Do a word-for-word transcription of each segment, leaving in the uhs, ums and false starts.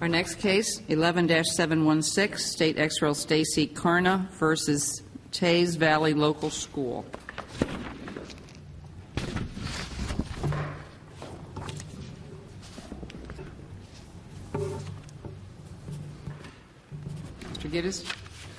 Our next case, eleven dash seven one six, State Ex-Rel Stacy Karna versus Teays Valley Local School. Mister Gittes.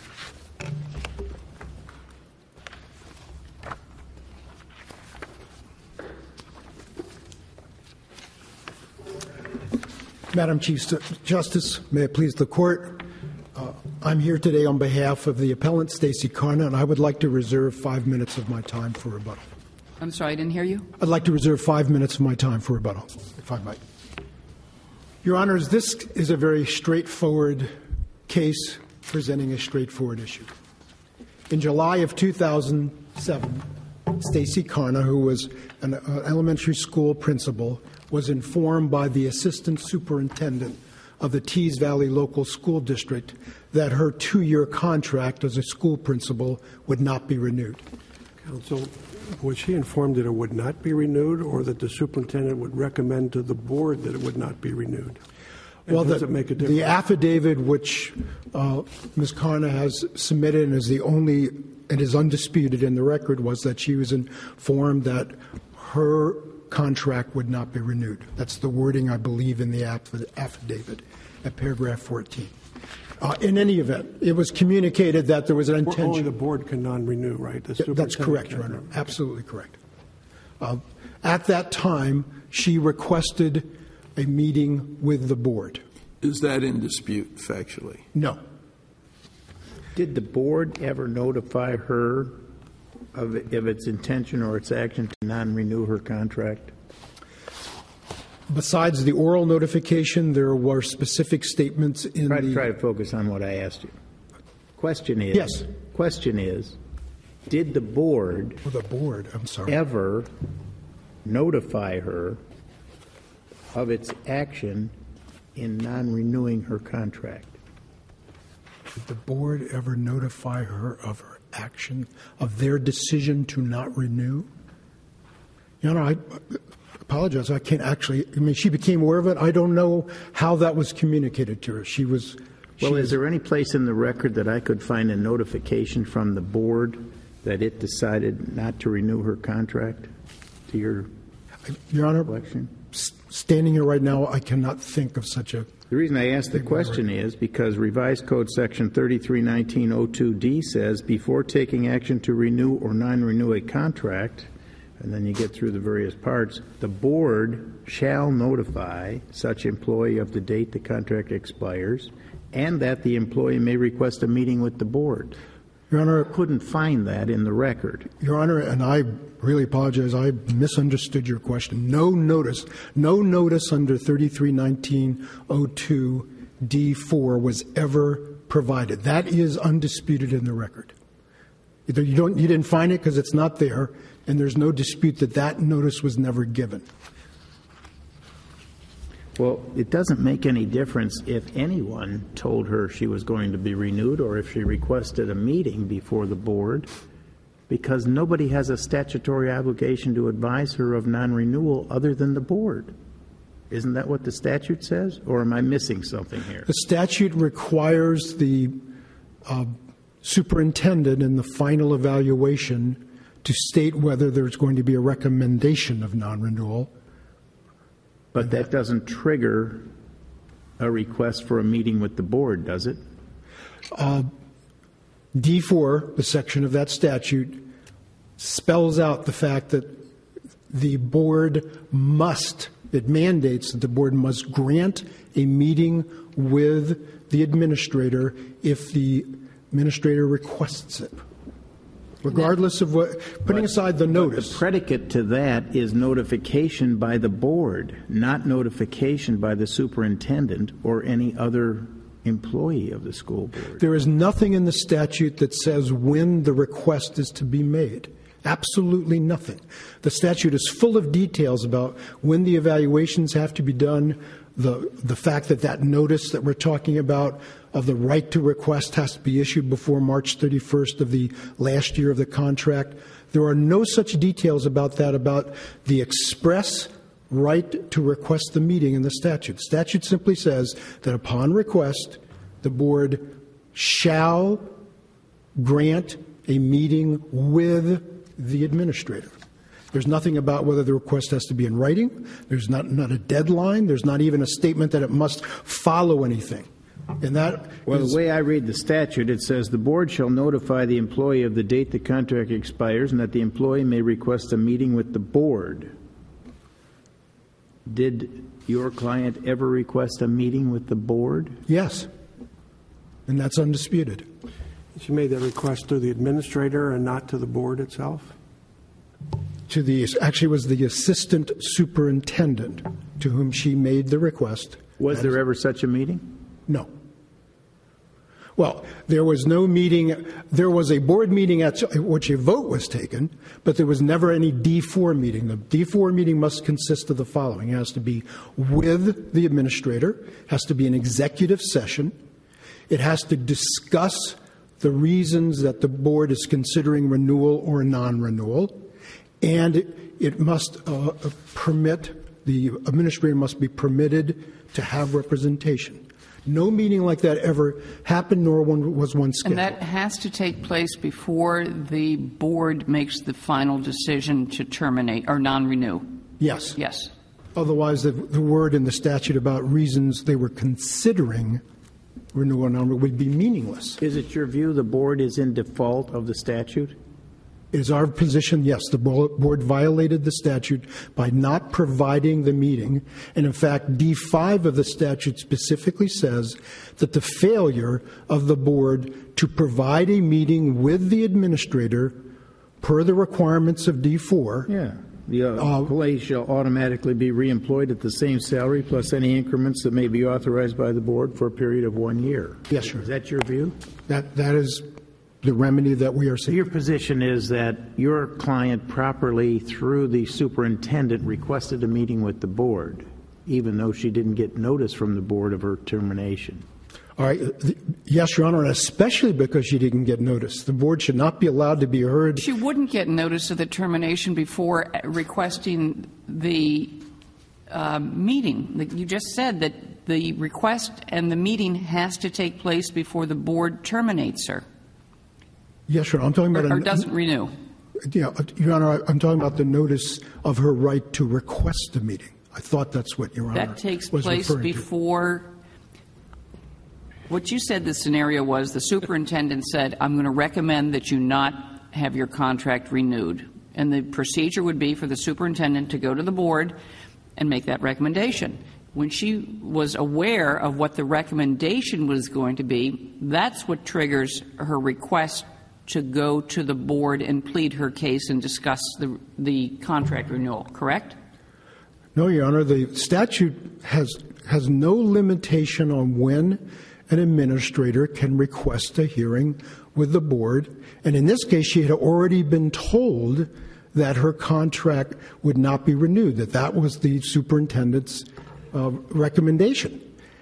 Madam Chief Justice, may it please the Court, uh, I'm here today on behalf of the appellant Stacy Karna, and I would like to reserve five minutes of my time for rebuttal. I'm sorry, I didn't hear you. I'd like to reserve five minutes of my time for rebuttal, if I might. Your Honors, this is a very straightforward case presenting a straightforward issue. In July of two thousand seven, Stacy Karna, who was an uh, elementary school principal, was informed by the assistant superintendent of the Teays Valley Local School District that her two-year contract as a school principal would not be renewed. Counsel, was she informed that it would not be renewed, or that the superintendent would recommend to the board that it would not be renewed? And well, does the, it make a difference? The affidavit which uh, Miz Karna has submitted and is the only, it is undisputed in the record, was that she was informed that her contract would not be renewed. That's the wording, I believe, in the affidavit at paragraph fourteen. Uh, in any event, it was communicated that there was an intention. Only the board can non-renew, right? The That's correct, Your Honor. Absolutely correct. Uh, at that time, she requested a meeting with the board. Is that in dispute factually? No. Did the board ever notify her of, of its intention or its action to non-renew her contract? Besides the oral notification, there were specific statements in try the... To, try to focus on what I asked you. Question is... Yes. Question is, did the board... Oh, the board, I'm sorry. ...ever notify her of its action in non-renewing her contract? Did the board ever notify her of her action, of their decision to not renew? You know, I apologize. I can't actually. I mean, she became aware of it. I don't know how that was communicated to her. She was. Well, she is there any place in the record that I could find a notification from the board that it decided not to renew her contract? To your, Your Honor, collection? Standing here right now, I cannot think of such a. The reason I ask the question is because Revised Code Section thirty-three nineteen oh two D says before taking action to renew or non-renew a contract, and then you get through the various parts, the board shall notify such employee of the date the contract expires and that the employee may request a meeting with the board. Your Honor, I couldn't find that in the record. Your Honor, and I really apologize, I misunderstood your question. No notice, no notice under thirty-three nineteen oh two D four was ever provided. That is undisputed in the record. Either you don't, you didn't find it because it's not there, and there's no dispute that that notice was never given. Well, it doesn't make any difference if anyone told her she was going to be renewed or if she requested a meeting before the board, because nobody has a statutory obligation to advise her of non-renewal other than the board. Isn't that what the statute says, or am I missing something here? The statute requires the uh, superintendent in the final evaluation to state whether there's going to be a recommendation of non-renewal. But that doesn't trigger a request for a meeting with the board, does it? Uh, D four, the section of that statute, spells out the fact that the board must, it mandates that the board must grant a meeting with the administrator if the administrator requests it. Regardless of what, putting but, aside the notice. The predicate to that is notification by the board, not notification by the superintendent or any other employee of the school board. There is nothing in the statute that says when the request is to be made. Absolutely nothing. The statute is full of details about when the evaluations have to be done, the the fact that that notice that we're talking about of the right to request has to be issued before March thirty-first of the last year of the contract. There are no such details about that, about the express right to request the meeting in the statute. Statute simply says that upon request, the board shall grant a meeting with the administrator. There's nothing about whether the request has to be in writing. There's not, not a deadline. There's not even a statement that it must follow anything. And that Well, is, the way I read the statute, it says the board shall notify the employee of the date the contract expires and that the employee may request a meeting with the board. Did your client ever request a meeting with the board? yes, and that's undisputed. She made that request to the administrator and not to the board itself? To the actually it was the assistant superintendent to whom she made the request. Was That there is- ever such a meeting? No. Well, there was no meeting. There was a board meeting at which a vote was taken, but there was never any D four meeting. The D four meeting must consist of the following. It has to be with the administrator, has to be an executive session, it has to discuss the reasons that the board is considering renewal or non-renewal, and it, it must uh, permit, the administrator must be permitted to have representation. No meeting like that ever happened, nor one was one scheduled. And that has to take place before the board makes the final decision to terminate or non-renew. Yes. Yes. Otherwise, the, the word in the statute about reasons they were considering renewal or non-renewal would be meaningless. Is it your view the board is in default of the statute? It is our position, yes, the bo- board violated the statute by not providing the meeting. And in fact, D five of the statute specifically says that the failure of the board to provide a meeting with the administrator per the requirements of D four. Yeah. The uh, Uh, employee shall automatically be reemployed at the same salary plus any increments that may be authorized by the board for a period of one year. Yes, sir. Is that your view? That, that is the remedy that we are So seeking. your position is that your client properly, through the superintendent, requested a meeting with the board, even though she didn't get notice from the board of her termination. All right. th- Yes, Your Honor, and especially because she didn't get notice. The board should not be allowed to be heard. She wouldn't get notice of the termination before requesting the uh, meeting. You just said that the request and the meeting has to take place before the board terminates her Yes, Your Honor, I'm talking about or, or a- doesn't renew. Yeah, Your Honor, I- I'm talking about the notice of her right to request a meeting. I thought that's what Your Honor That takes was place referring to. before. What you said the scenario was the superintendent said, I'm going to recommend that you not have your contract renewed. And the procedure would be for the superintendent to go to the board and make that recommendation. When she was aware of what the recommendation was going to be, that's what triggers her request to go to the board and plead her case and discuss the, the contract renewal, correct? No, Your Honor, the statute has, has no limitation on when an administrator can request a hearing with the board. And in this case, she had already been told that her contract would not be renewed, that that was the superintendent's uh, recommendation.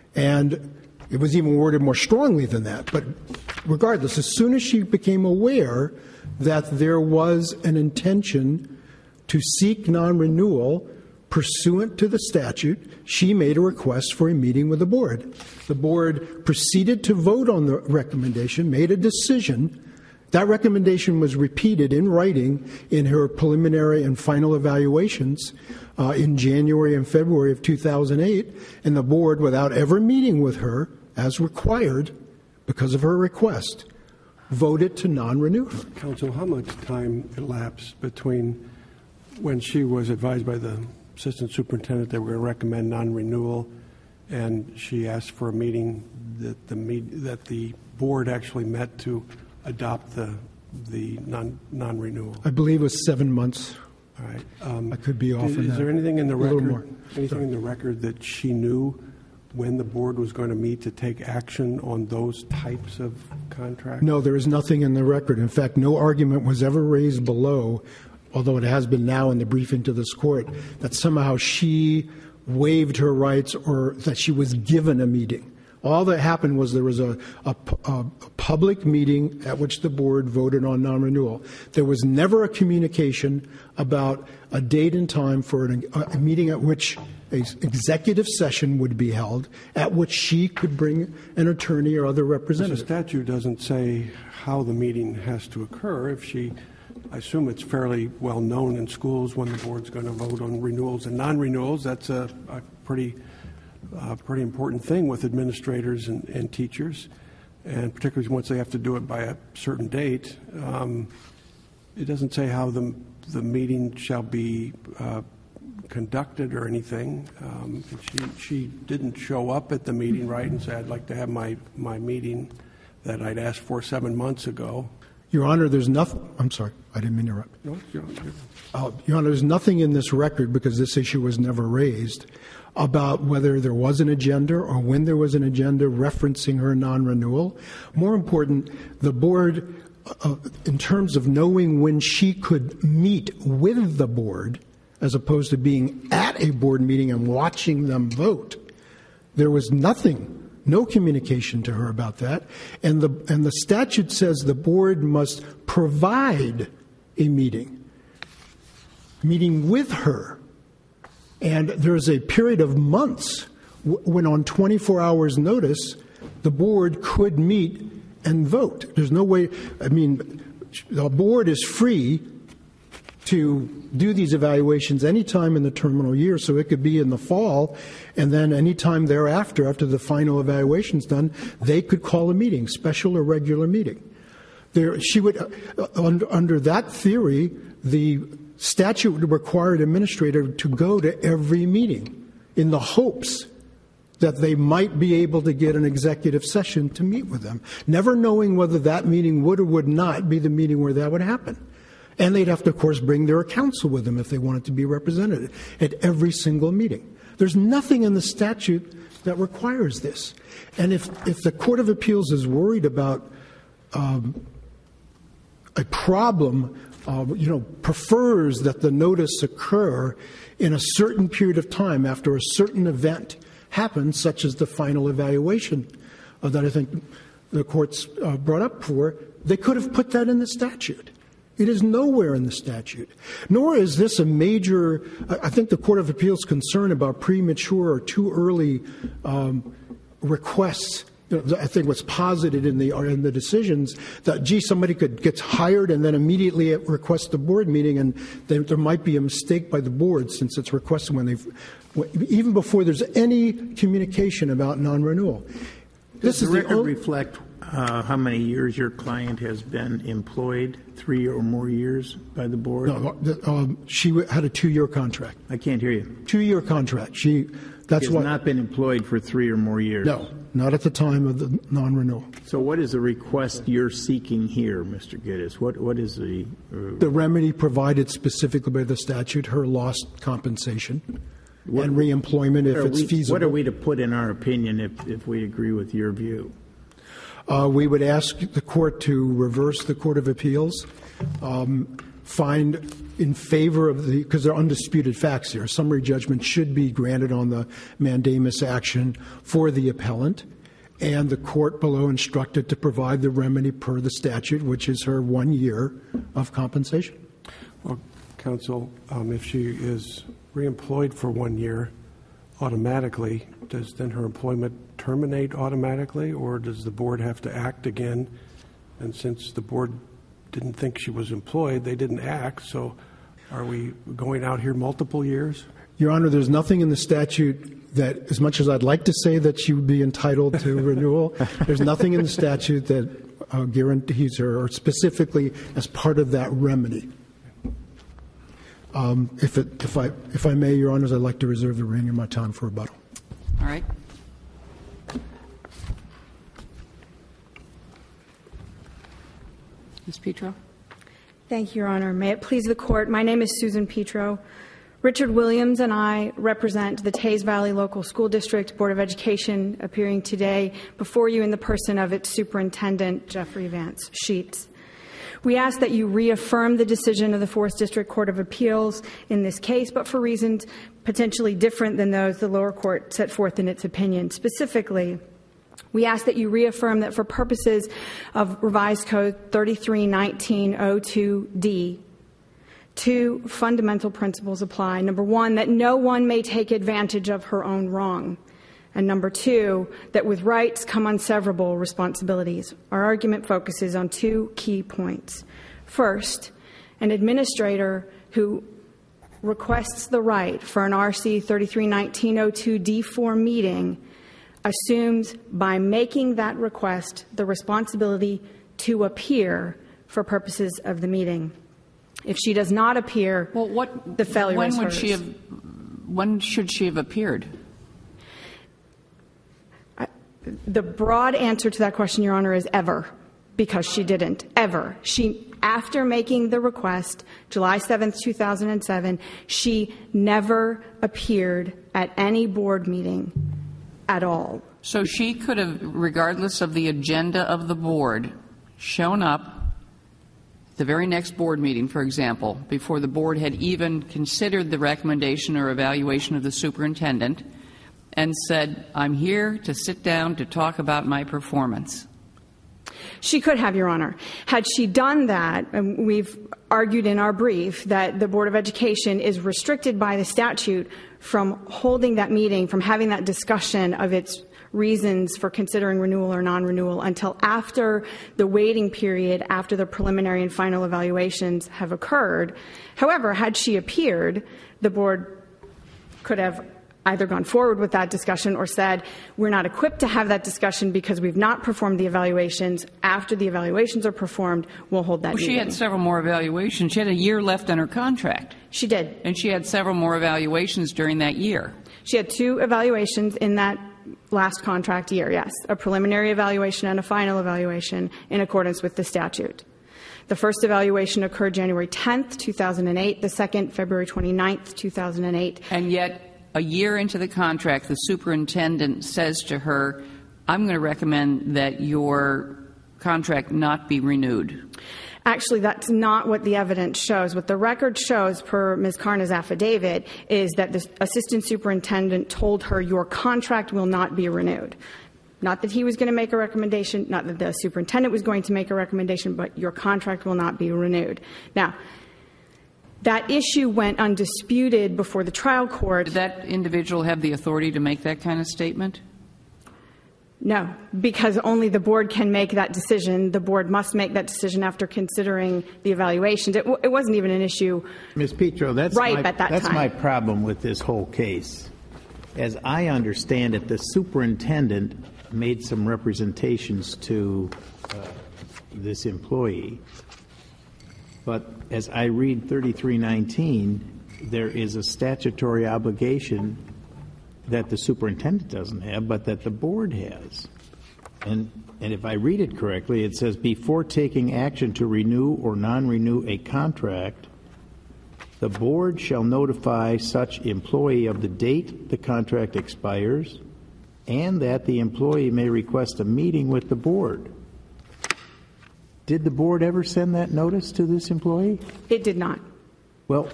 And it was even worded more strongly than that. But regardless, as soon as she became aware that there was an intention to seek non-renewal pursuant to the statute, she made a request for a meeting with the board. The board proceeded to vote on the recommendation, made a decision. That recommendation was repeated in writing in her preliminary and final evaluations uh, in January and February of two thousand eight, and the board, without ever meeting with her, as required because of her request, voted to non-renew her. Counsel, how much time elapsed between when she was advised by the assistant superintendent that we're going to recommend non-renewal and she asked for a meeting that the meet, that the board actually met to adopt the the non non-renewal? I believe it was seven months. All right. Um, I could be off Is, in is that. there anything in the A little record? more. Anything Sorry. in the record that she knew when the board was going to meet to take action on those types of contracts? No, there is nothing in the record. In fact, no argument was ever raised below, although it has been now in the briefing to this court, that somehow she waived her rights or that she was given a meeting. All that happened was there was a, a, a public meeting at which the board voted on non-renewal. There was never a communication about a date and time for an, a meeting at which an executive session would be held, at which she could bring an attorney or other The representative. statute doesn't say how the meeting has to occur. If she, I assume it's fairly well known in schools when the board's going to vote on renewals and non-renewals. That's a, a pretty, uh, pretty important thing with administrators and, and teachers, and particularly once they have to do it by a certain date. Um, it doesn't say how the the meeting shall be uh, conducted or anything. Um, she she didn't show up at the meeting, right, and say, I'd like to have my, my meeting that I'd asked for seven months ago. Your Honor, there's nothing. I'm sorry, I didn't mean to interrupt. No, you're- you're- Uh, Your Honor, there's nothing in this record, because this issue was never raised, about whether there was an agenda or when there was an agenda referencing her non-renewal. More important, the board, uh, in terms of knowing when she could meet with the board, as opposed to being at a board meeting and watching them vote, there was nothing. No communication to her about that. And the, and the statute says the board must provide a meeting, meeting with her. And there's a period of months w- when on twenty-four hours notice, the board could meet and vote. There's no way, I mean, the board is free to do these evaluations anytime in the terminal year, so it could be in the fall, and then anytime thereafter, after the final evaluation's done, they could call a meeting, special or regular meeting. There, she would, uh, under, under that theory, the statute would require an administrator to go to every meeting in the hopes that they might be able to get an executive session to meet with them, never knowing whether that meeting would or would not be the meeting where that would happen. And they'd have to, of course, bring their counsel with them if they wanted to be represented at every single meeting. There's nothing in the statute that requires this. And if, if the Court of Appeals is worried about um, a problem, uh, you know, prefers that the notice occur in a certain period of time after a certain event happens, such as the final evaluation uh, that I think the court's uh, brought up for, they could have put that in the statute. It is nowhere in the statute. Nor is this a major, I think the Court of Appeals' concern about premature or too early um, requests. You know, I think what's posited in the in the decisions that, gee, somebody could gets hired and then immediately request a board meeting, and there, there might be a mistake by the board since it's requested when they've, even before there's any communication about non-renewal. Does This the is the record only, reflect uh, how many years your client has been employed, three or more years by the board? no, um, she had a two-year contract. I can't hear you. Two-year contract. She, that's She has what. not been employed for three or more years. No, not at the time of the non-renewal. So what is the request you're seeking here, Mister Gittes? What What is the... Uh, The remedy provided specifically by the statute, her lost compensation What- and reemployment if are it's we- feasible. What are we to put in our opinion if, if we agree with your view? Uh, we would ask the court to reverse the Court of Appeals, um, find in favor of the, because there are undisputed facts here. Summary judgment should be granted on the mandamus action for the appellant, and the court below instructed to provide the remedy per the statute, which is her one year of compensation. Well, counsel, um, if she is reemployed for one year automatically, does then her employment terminate automatically, or does the board have to act again? And since the board didn't think she was employed, they didn't act, so are we going out here multiple years? Your Honor, there's nothing in the statute that, as much as I'd like to say that she would be entitled to renewal, there's nothing in the statute that uh, guarantees her, or specifically as part of that remedy. Um, if, it, if, I, if I may, Your Honors, I'd like to reserve the remainder of my time for rebuttal. All right. Miz Petro? Thank you, Your Honor. May it please the Court, my name is Susan Petro. Richard Williams and I represent the Teays Valley Local School District Board of Education, appearing today before you in the person of its Superintendent, Jeffrey Vance Sheets. We ask that you reaffirm the decision of the fourth District Court of Appeals in this case, but for reasons potentially different than those the lower court set forth in its opinion. Specifically, We ask that you reaffirm that for purposes of Revised Code thirty-three nineteen oh two D, two fundamental principles apply. Number one, that no one may take advantage of her own wrong. And number two, that with rights come unseverable responsibilities. Our argument focuses on two key points. First, an administrator who requests the right for an R C thirty-three nineteen oh two D four meeting assumes by making that request the responsibility to appear for purposes of the meeting. If she does not appear, Well, what, the failure when is would hers. she have, when should she have appeared? The broad answer to that question, Your Honor, is ever, because she didn't. Ever. She, after making the request, July seventh, two thousand seven, she never appeared at any board meeting at all. So she could have, regardless of the agenda of the board, shown up the very next board meeting, for example, before the board had even considered the recommendation or evaluation of the superintendent, and said, I'm here to sit down to talk about my performance. She could have, Your Honor. Had she done that, and we've argued in our brief that the Board of Education is restricted by the statute from holding that meeting, from having that discussion of its reasons for considering renewal or non-renewal until after the waiting period, after the preliminary and final evaluations have occurred. However, had she appeared, the board could have either gone forward with that discussion or said, we're not equipped to have that discussion because we've not performed the evaluations. After the evaluations are performed, we'll hold that Well, she meeting. had several more evaluations. She had a year left on her contract. She did. And she had several more evaluations during that year. She had two evaluations in that last contract year, yes, a preliminary evaluation and a final evaluation in accordance with the statute. The first evaluation occurred January tenth, two thousand eight, the second February twenty-ninth, two thousand eight. And yet, a year into the contract, the superintendent says to her, I'm going to recommend that your contract not be renewed. Actually, that's not what the evidence shows. What the record shows, per Miz Karna's affidavit, is that the assistant superintendent told her your contract will not be renewed. Not that he was going to make a recommendation, not that the superintendent was going to make a recommendation, but your contract will not be renewed. Now, that issue went undisputed before the trial court. Did that individual have the authority to make that kind of statement? No, because only the board can make that decision. The board must make that decision after considering the evaluations. It, w- it wasn't even an issue. Miz Petro, that's, Right, my, at that that's time. my problem with this whole case. As I understand it, the superintendent made some representations to uh, this employee. But as I read thirty-three nineteen, there is a statutory obligation that the superintendent doesn't have, but that the board has. And, and if I read it correctly, it says, before taking action to renew or non-renew a contract, the board shall notify such employee of the date the contract expires and that the employee may request a meeting with the board. Did the board ever send that notice to this employee? It did not. Well,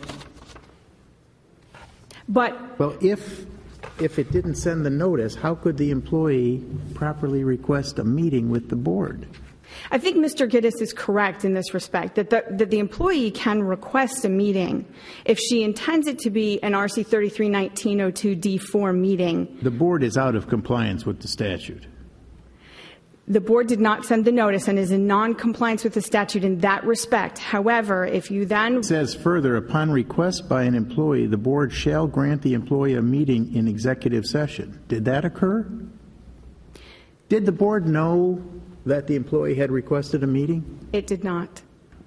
But well, if if it didn't send the notice, how could the employee properly request a meeting with the board? I think Mister Giddis is correct in this respect, that the, that the employee can request a meeting if she intends it to be an R C thirty-three nineteen oh two D four meeting. The board is out of compliance with the statute. The board did not send the notice and is in non-compliance with the statute in that respect. However, if you then... It says further, upon request by an employee, the board shall grant the employee a meeting in executive session. Did that occur? Did the board know that the employee had requested a meeting? It did not.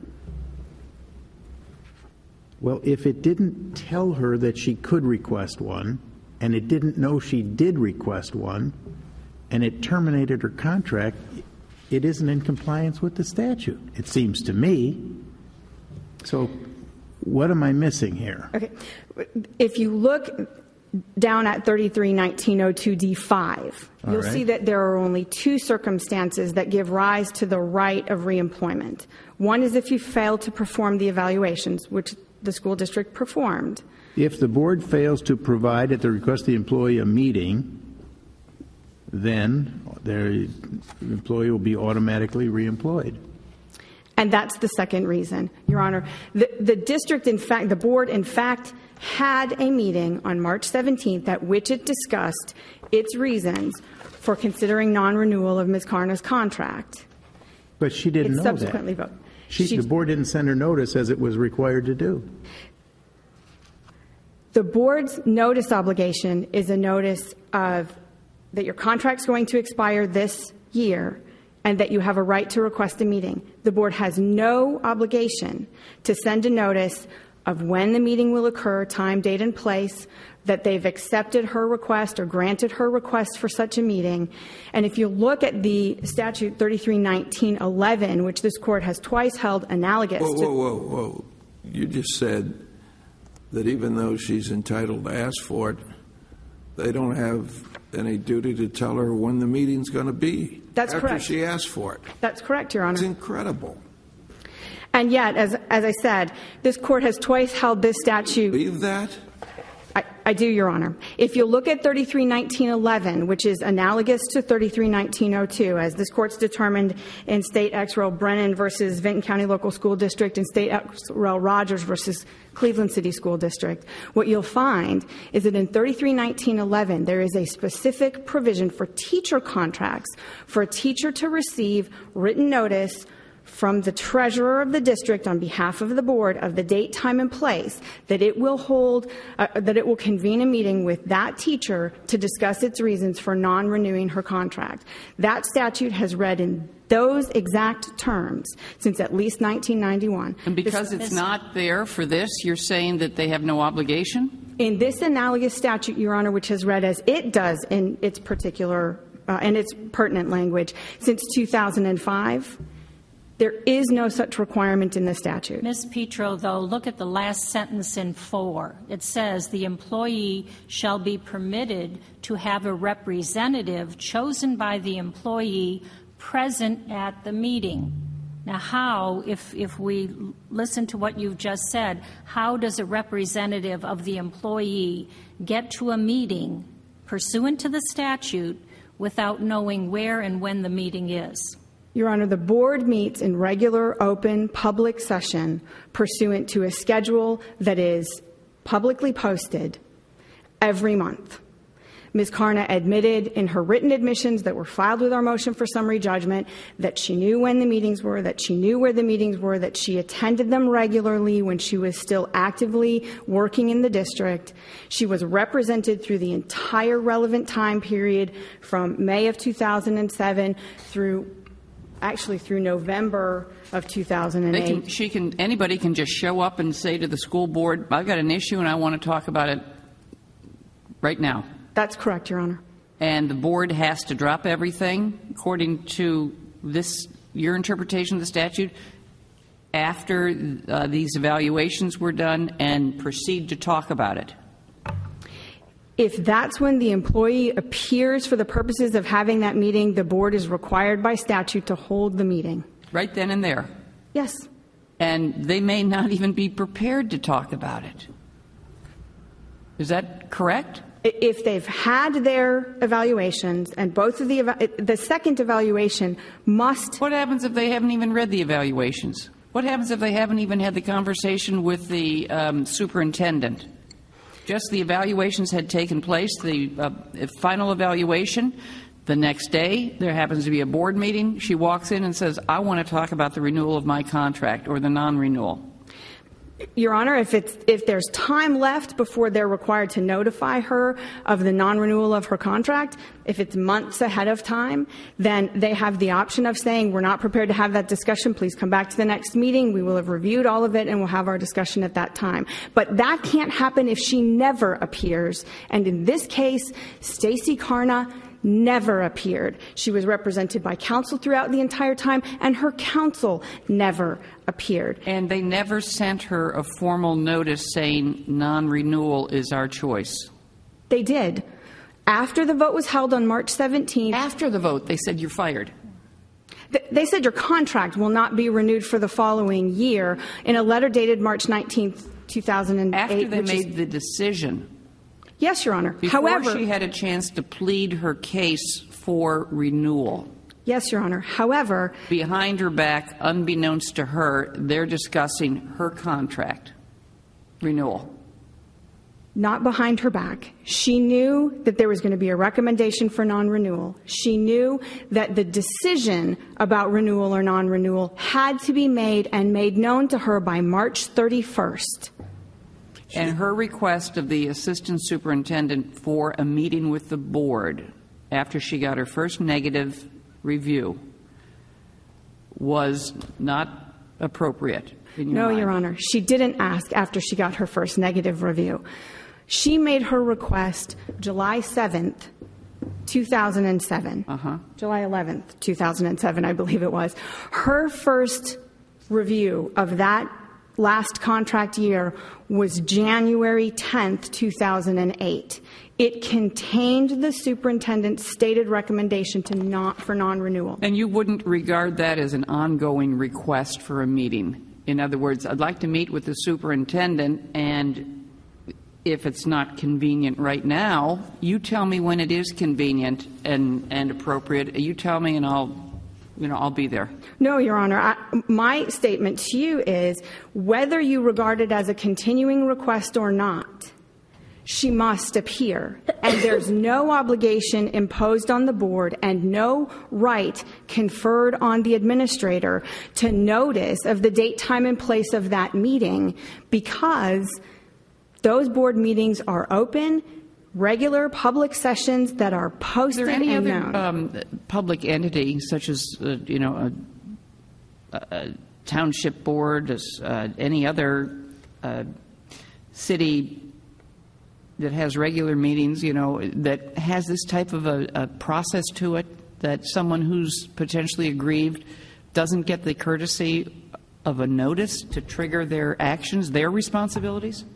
Well, if it didn't tell her that she could request one, and it didn't know she did request one, and it terminated her contract, it isn't in compliance with the statute, it seems to me. So what am I missing here? Okay. If you look down at thirty-three nineteen oh two D five, you'll right. see that there are only two circumstances that give rise to the right of reemployment. One is if you fail to perform the evaluations, which the school district performed. If the board fails to provide at the request of the employee a meeting, then their employee will be automatically reemployed. And that's the second reason, Your Honor. The, the district, in fact, the board, in fact, had a meeting on March seventeenth at which it discussed its reasons for considering non-renewal of Miz Karna's contract. But she didn't It know subsequently that. voted. She, She- the board didn't send her notice as it was required to do. The board's notice obligation is a notice of that your contract's going to expire this year and that you have a right to request a meeting. The board has no obligation to send a notice of when the meeting will occur, time, date, and place, that they've accepted her request or granted her request for such a meeting. And if you look at the statute thirty-three nineteen eleven, which this court has twice held analogous Whoa, to... whoa, whoa, whoa. You just said that even though she's entitled to ask for it, they don't have any duty to tell her when the meeting's going to be. That's after correct. she asked for it. That's correct, Your Honor. It's incredible. And yet, as, as I said, this court has twice held this statute. Believe that? I, I do, Your Honor. If you look at thirty-three nineteen eleven, which is analogous to thirty-three nineteen oh two, as this court's determined in State Ex Rel Brennan versus Vinton County Local School District and State Ex Rel Rogers versus Cleveland City School District, what you'll find is that in thirty-three nineteen eleven, there is a specific provision for teacher contracts for a teacher to receive written notice from the treasurer of the district on behalf of the board of the date, time, and place that it will hold, uh, that it will convene a meeting with that teacher to discuss its reasons for non-renewing her contract. That statute has read in those exact terms since at least nineteen ninety-one. And because This- it's not there for this, you're saying that they have no obligation? In this analogous statute, Your Honor, which has read as it does in its particular, uh, and its pertinent language, since two thousand five, there is no such requirement in the statute. Miz Petro, though, look at the last sentence in four. It says the employee shall be permitted to have a representative chosen by the employee present at the meeting. Now, how, if, if we listen to what you've just said, how does a representative of the employee get to a meeting pursuant to the statute without knowing where and when the meeting is? Your Honor, the board meets in regular, open, public session pursuant to a schedule that is publicly posted every month. Miz Karna admitted in her written admissions that were filed with our motion for summary judgment that she knew when the meetings were, that she knew where the meetings were, that she attended them regularly when she was still actively working in the district. She was represented through the entire relevant time period from May of two thousand seven through actually through November of two thousand eight. They can, she can, anybody can just show up and say to the school board, I've got an issue and I want to talk about it right now. That's correct, Your Honor. And the board has to drop everything, according to this, your interpretation of the statute, after uh, these evaluations were done and proceed to talk about it. If that's when the employee appears for the purposes of having that meeting, the board is required by statute to hold the meeting. Right then and there. Yes. And they may not even be prepared to talk about it. Is that correct? If they've had their evaluations and both of the, eva- the second evaluation must, What happens if they haven't even read the evaluations? What happens if they haven't even had the conversation with the um, superintendent? Just the evaluations had taken place, the uh, final evaluation. The next day, there happens to be a board meeting. She walks in and says, I want to talk about the renewal of my contract or the non-renewal. Your Honor, if it's if there's time left before they're required to notify her of the non-renewal of her contract, if it's months ahead of time, then they have the option of saying, we're not prepared to have that discussion. Please come back to the next meeting. We will have reviewed all of it and we'll have our discussion at that time. But that can't happen if she never appears. And in this case, Stacey Karna never appeared. She was represented by counsel throughout the entire time, and her counsel never appeared. And they never sent her a formal notice saying non-renewal is our choice. They did. After the vote was held on March seventeenth, After the vote, they said you're fired. th- they said your contract will not be renewed for the following year in a letter dated March nineteenth, two thousand eight. After they which is- made the decision. Yes, Your Honor. Before However, she had a chance to plead her case for renewal. yes, Your Honor. However, Behind her back, unbeknownst to her, they're discussing her contract renewal. not behind her back. She knew that there was going to be a recommendation for non-renewal. She knew that the decision about renewal or non-renewal had to be made and made known to her by March thirty-first. And her request of the assistant superintendent for a meeting with the board after she got her first negative review was not appropriate. In your No, mind. Your Honor. She didn't ask after she got her first negative review. She made her request July seventh, two thousand seven. Uh-huh. July eleventh, two thousand seven, I believe it was. Her first review of that last contract year was January tenth, two thousand eight. It contained the superintendent's stated recommendation to not for non-renewal. And you wouldn't regard that as an ongoing request for a meeting? In other words, I'd like to meet with the superintendent, and if it's not convenient right now, you tell me when it is convenient and, and appropriate. You tell me, and I'll, you know, I'll be there. No, Your Honor. I, my statement to you is whether you regard it as a continuing request or not, she must appear. And there's no obligation imposed on the board and no right conferred on the administrator to notice of the date, time, and place of that meeting, because those board meetings are open, regular public sessions that are posted Is there any and other known. um, public entity, such as, uh, you know, a, a township board, as, uh, any other uh, city that has regular meetings, you know, that has this type of a, a process to it, that someone who's potentially aggrieved doesn't get the courtesy of a notice to trigger their actions, their responsibilities?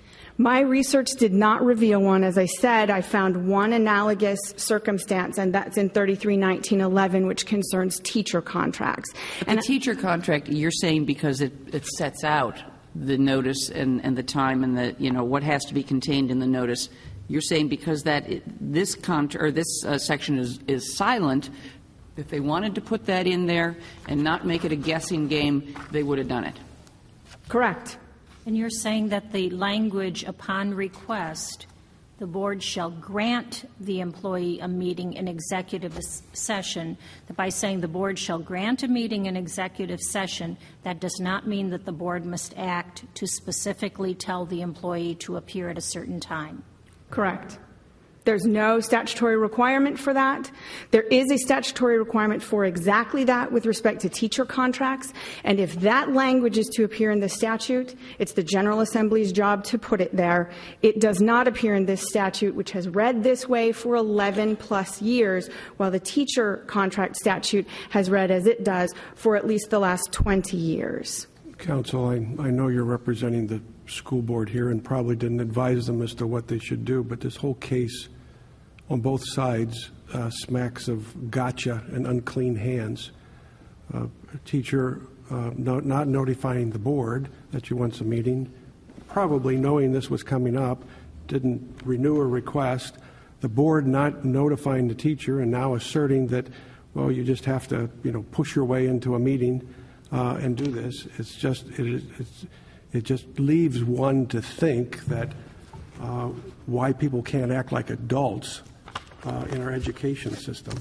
My research did not reveal one. As I said, I found one analogous circumstance, and that's in thirty-three nineteen eleven, which concerns teacher contracts. But And the teacher contract, you're saying because it, it sets out the notice and, and the time and the, you know, what has to be contained in the notice. You're saying because that it, this con- or this uh, section is, is silent, if they wanted to put that in there and not make it a guessing game, they would have done it. Correct. And you're saying that the language upon request, the board shall grant the employee a meeting in executive session, that by saying the board shall grant a meeting in executive session, that does not mean that the board must act to specifically tell the employee to appear at a certain time. Correct. There's no statutory requirement for that. There is a statutory requirement for exactly that with respect to teacher contracts. And if that language is to appear in the statute, it's the General Assembly's job to put it there. It does not appear in this statute, which has read this way for eleven plus years, while the teacher contract statute has read as it does for at least the last twenty years. Counsel, I, I know you're representing the school board here and probably didn't advise them as to what they should do, but this whole case on both sides uh, smacks of gotcha and unclean hands. Uh, a teacher uh, no, not notifying the board that she wants a meeting, probably knowing this was coming up, didn't renew a request. The board not notifying the teacher and now asserting that, well, you just have to, you know, push your way into a meeting uh, and do this. It's just it, it's, it just leaves one to think that uh, why people can't act like adults Uh, in our education system.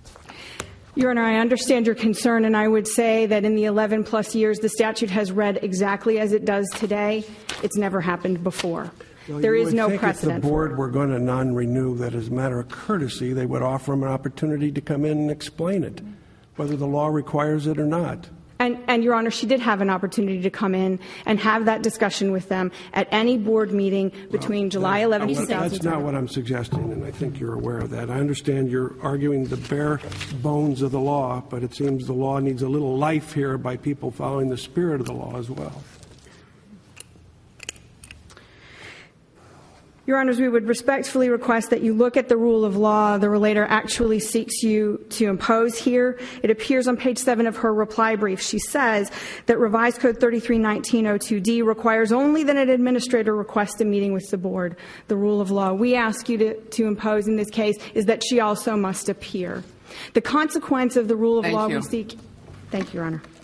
Your Honor, I understand your concern, and I would say that in the eleven plus years the statute has read exactly as it does today. It's never happened before. Well, there you is would no think precedent if the board for it. were going to non-renew, that as a matter of courtesy, they would offer them an opportunity to come in and explain it, whether the law requires it or not. And, and, Your Honor, she did have an opportunity to come in and have that discussion with them at any board meeting between July eleventh, two thousand seven. That's not what I'm suggesting, and I think you're aware of that. I understand you're arguing the bare bones of the law, but it seems the law needs a little life here by people following the spirit of the law as well. Your Honors, we would respectfully request that you look at the rule of law the relator actually seeks you to impose here. It appears on page seven of her reply brief. She says that Revised Code thirty-three nineteen oh two D requires only that an administrator request a meeting with the board. The rule of law we ask you to, to impose in this case is that she also must appear. The consequence of the rule of Thank law you. we seek. Thank you, Your Honor.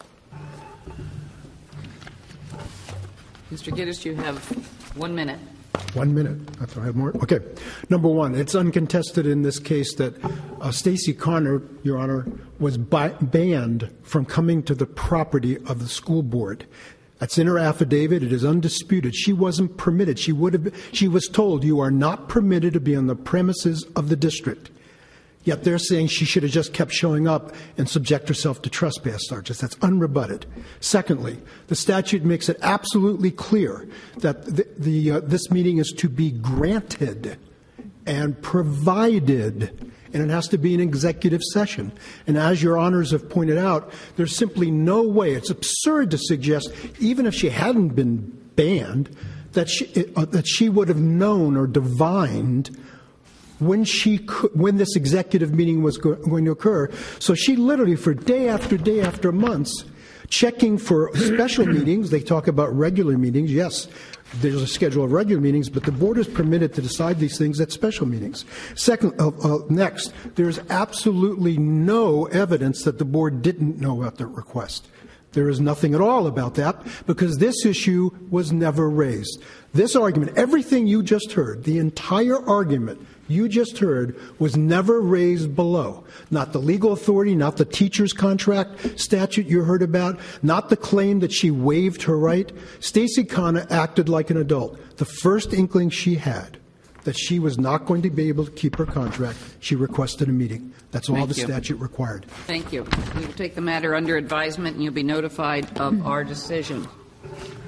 Mister Gittes, you have one minute. One minute. I thought I had more. Okay. Number one, it's uncontested in this case that uh, Stacy Connor, Your Honor, was bi- banned from coming to the property of the school board. That's in her affidavit. It is undisputed. She wasn't permitted. She would have. She was told, you are not permitted to be on the premises of the district. Yet they're saying she should have just kept showing up and subject herself to trespass charges. That's unrebutted. Secondly, the statute makes it absolutely clear that the, the uh, this meeting is to be granted and provided, and it has to be an executive session. And as Your Honors have pointed out, there's simply no way. It's absurd to suggest, even if she hadn't been banned, that she, uh, that she would have known or divined when she could, when this executive meeting was go, going to occur. So she literally, for day after day after months, checking for special meetings. They talk about regular meetings. Yes, there's a schedule of regular meetings, but the board is permitted to decide these things at special meetings. Second, uh, uh, next, there's absolutely no evidence that the board didn't know about the request. There is nothing at all about that because this issue was never raised. This argument, everything you just heard, the entire argument you just heard was never raised below. Not the legal authority, not the teacher's contract statute you heard about, not the claim that she waived her right. Stacy Connor acted like an adult. The first inkling she had that she was not going to be able to keep her contract, she requested a meeting. That's all Thank the you. statute required. Thank you. We will take the matter under advisement, and you'll be notified of our decision.